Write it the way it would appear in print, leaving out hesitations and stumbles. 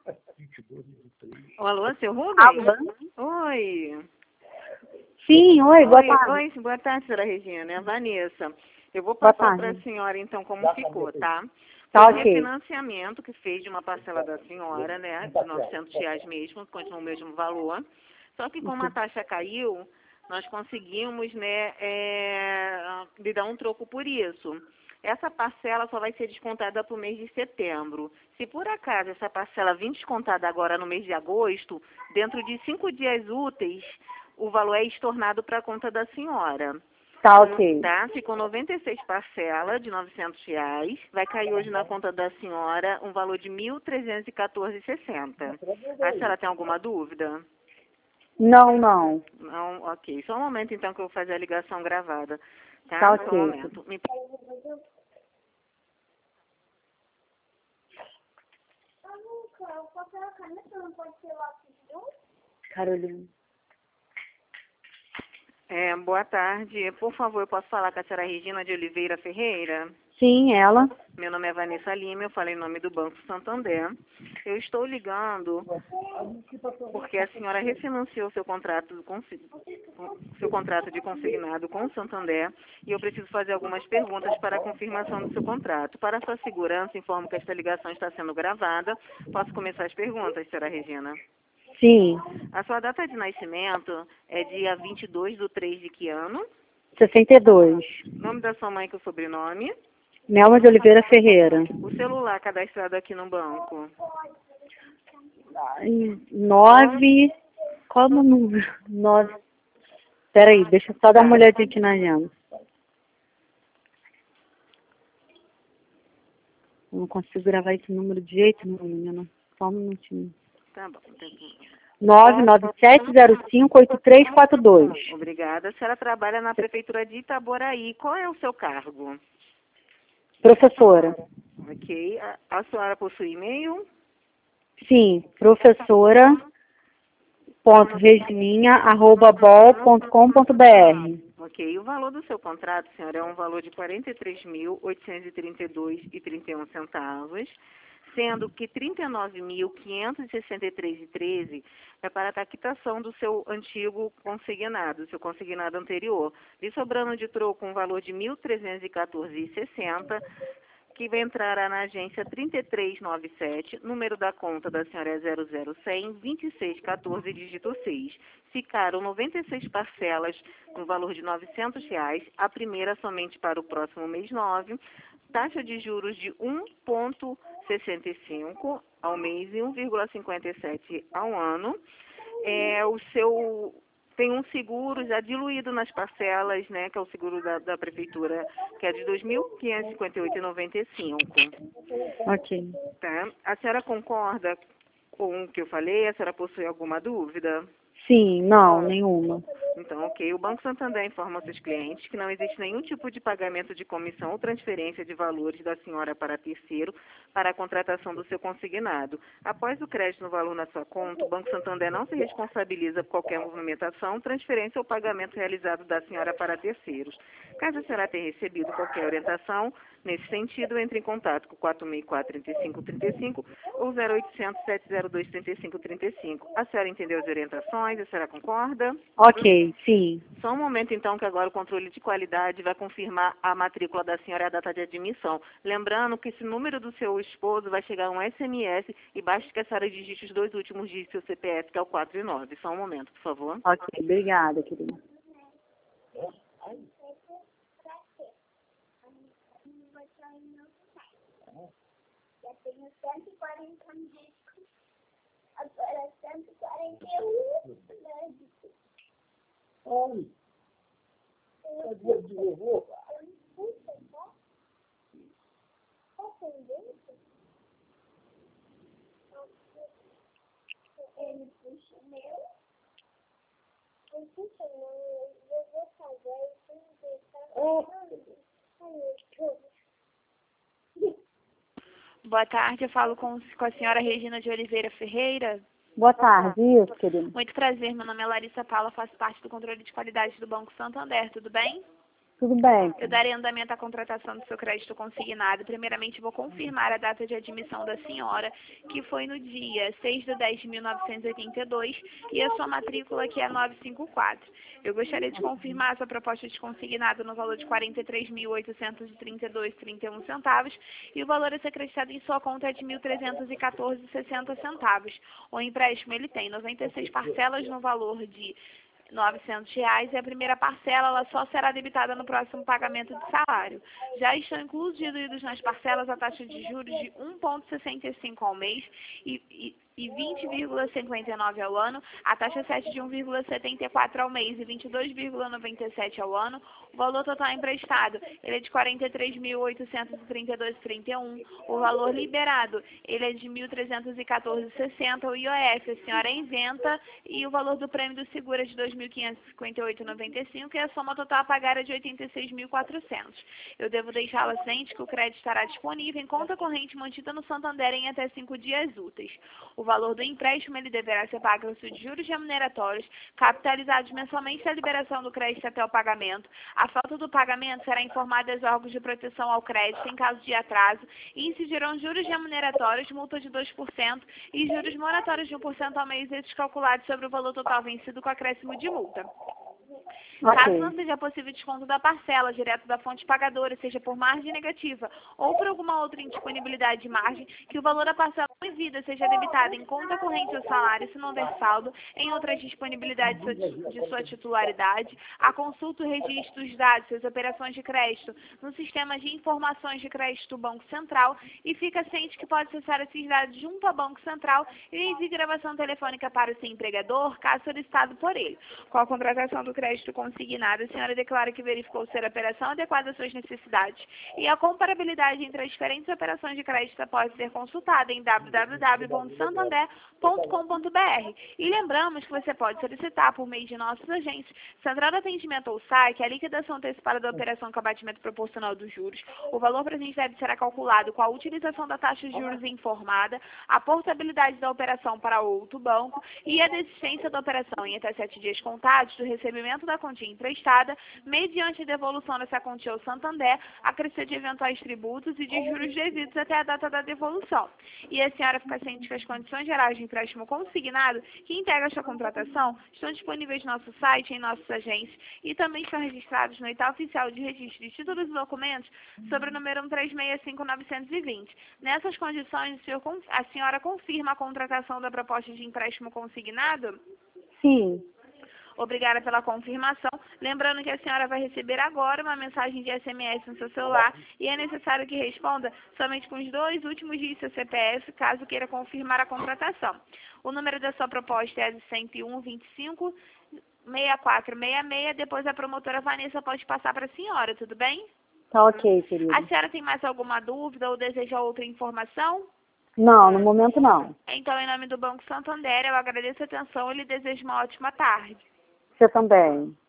Alô, seu Rubens? Alô? Oi. Sim, oi, boa tarde. Oi, boa tarde, senhora Regina. É a Vanessa. Eu vou Boa passar tarde. para a senhora, então, como ficou, tá? Tá, Foi um ok. refinanciamento que fez de uma parcela da senhora, né? De R$ 900 mesmo, continua o mesmo valor. Só que como a taxa caiu, nós conseguimos, né, lhe dar um troco por isso. Essa parcela só vai ser descontada para o mês de setembro. Se por acaso essa parcela vir descontada agora no mês de agosto, dentro de 5 dias úteis, o valor é estornado para a conta da senhora. Tá, ok. Tá? Ficou 96 parcelas de R$ 900. Vai cair hoje na conta da senhora um valor de R$ 1.314,60. A senhora tem alguma dúvida? Não, não. Não? Ok. Só um momento, então, que eu vou fazer a ligação gravada. Tá? Tá, Só ok. um momento. Carolina. Boa tarde. Por favor, eu posso falar com a senhora Regina de Oliveira Ferreira? Sim, ela. Meu nome é Vanessa Lima, eu falei em nome do Banco Santander. Eu estou ligando porque a senhora refinanciou seu contrato de consignado com o Santander e eu preciso fazer algumas perguntas para a confirmação do seu contrato. Para sua segurança, informo que esta ligação está sendo gravada. Posso começar as perguntas, senhora Regina? Sim. A sua data de nascimento é dia 22/3 de que ano? 62. Nome da sua mãe com o sobrenome? Nelma de Oliveira Ferreira. O celular cadastrado aqui no banco? 9. Qual é o número? 9. Peraí, deixa eu só dar uma olhadinha aqui na agenda. Eu não consigo gravar esse número de jeito nenhum, menina. Só um minutinho. Tá bom, não tem problema. 997058342. Obrigada. A senhora trabalha na Prefeitura de Itaboraí. Qual é o seu cargo? Professora. Ok. A senhora possui e-mail? Sim, professora.regininha@bol.com.br. Ok. O valor do seu contrato, senhora, é um valor de R$ 43.832,31, sendo que R$ 39.563,13 é para a quitação do seu antigo consignado, seu consignado anterior. E sobrando de troco um valor de R$ 1.314,60, que vai entrar na agência 3397, número da conta da senhora é 00100 2614, dígito 6. Ficaram 96 parcelas no valor de R$ 900, a primeira somente para o próximo mês 9, taxa de juros de 1,65 ao mês e 1,57 ao ano. Tem um seguro já diluído nas parcelas, né, que é o seguro da prefeitura, que é de R$ 2.558,95. Ok. Tá? A senhora concorda com o que eu falei? A senhora possui alguma dúvida? Sim, não, nenhuma. Então, ok. O Banco Santander informa aos seus clientes que não existe nenhum tipo de pagamento de comissão ou transferência de valores da senhora para terceiro para a contratação do seu consignado. Após o crédito no valor na sua conta, o Banco Santander não se responsabiliza por qualquer movimentação, transferência ou pagamento realizado da senhora para terceiros. Caso a senhora tenha recebido qualquer orientação nesse sentido, entre em contato com 464-3535 ou 0800-702-3535. A senhora entendeu as orientações? A senhora concorda? Ok, sim. Só um momento, então, que agora o controle de qualidade vai confirmar a matrícula da senhora e a data de admissão. Lembrando que esse número do seu esposo vai chegar um SMS e basta que a senhora digite os 2 últimos dígitos do seu CPF, que é o 4 e 9. Só um momento, por favor. Ok, obrigada, querida. Já tenho 140 discos, agora 141 médicos. Olha, é dia de vovô. Puxa, tá? Tá entendendo? Ele puxa o meu. Ele puxa o meu. Eu vou fazer isso. Boa tarde, eu falo com a senhora Regina de Oliveira Ferreira. Boa tarde, isso, querida. Muito prazer, meu nome é Larissa Paula, faço parte do controle de qualidade do Banco Santander, tudo bem? Tudo bem. Eu darei andamento à contratação do seu crédito consignado. Primeiramente, vou confirmar a data de admissão da senhora, que foi no dia 6/10/1982, e a sua matrícula, que é 954. Eu gostaria de confirmar a sua proposta de consignado no valor de R$ 43.832,31 centavos, e o valor a ser acreditado em sua conta é de R$ 1.314,60 centavos. O empréstimo ele tem 96 parcelas no valor de R$ 900, e a primeira parcela ela só será debitada no próximo pagamento de salário. Já estão incluídos nas parcelas a taxa de juros de 1,65 ao mês e 20,59 ao ano, a taxa 7 de 1,74 ao mês e 22,97 ao ano. O valor total emprestado ele é de R$ 43.832,31. O valor liberado ele é de R$ 1.314,60. O IOF a senhora inventa, e o valor do prêmio do seguro é de R$ 2.558,95, e a soma total a pagar é de R$ 86.400. Eu devo deixá-la ciente que o crédito estará disponível em conta corrente mantida no Santander em até 5 dias úteis. O valor do empréstimo ele deverá ser pago de juros remuneratórios, capitalizados mensalmente da liberação do crédito até o pagamento. A falta do pagamento será informada aos órgãos de proteção ao crédito em caso de atraso, e incidirão juros remuneratórios, multa de 2% e juros moratórios de 1% ao mês, esses calculados sobre o valor total vencido com acréscimo de multa. Caso não seja possível desconto da parcela direto da fonte pagadora, seja por margem negativa ou por alguma outra indisponibilidade de margem, que o valor da parcela em vida seja debitado em conta corrente do salário, se não houver saldo, em outras disponibilidades de sua titularidade. A consulta o registro dos dados, suas operações de crédito no sistema de informações de crédito do Banco Central, e fica ciente que pode acessar esses dados junto ao Banco Central e envie gravação telefônica para o seu empregador, caso solicitado por ele. Com a contratação do crédito consignado, a senhora declara que verificou ser a operação adequada às suas necessidades, e a comparabilidade entre as diferentes operações de crédito pode ser consultada em www.santander.com.br. E lembramos que você pode solicitar por meio de nossos agentes, Central de Atendimento ou SAC, a liquidação antecipada da operação com abatimento proporcional dos juros. O valor presente deve ser calculado com a utilização da taxa de juros informada, a portabilidade da operação para outro banco e a desistência da operação em até 7 dias contados do recebimento da quantia emprestada, mediante a devolução dessa quantia ao Santander, acrescido de eventuais tributos e de juros devidos até a data da devolução. E a senhora fica ciente que as condições gerais de empréstimo consignado que integram esta contratação estão disponíveis no nosso site, em nossas agências, e também estão registrados no edital oficial de registro de títulos e documentos sobre o número 1365920. Nessas condições, a senhora confirma a contratação da proposta de empréstimo consignado? Sim. Obrigada pela confirmação. Lembrando que a senhora vai receber agora uma mensagem de SMS no seu celular, e é necessário que responda somente com os 2 últimos dígitos do seu CPF, caso queira confirmar a contratação. O número da sua proposta é 10125 6466. Depois a promotora Vanessa pode passar para a senhora, tudo bem? Tá ok, querida. A senhora tem mais alguma dúvida ou deseja outra informação? Não, no momento não. Então, em nome do Banco Santander, eu agradeço a atenção e lhe desejo uma ótima tarde. Você também.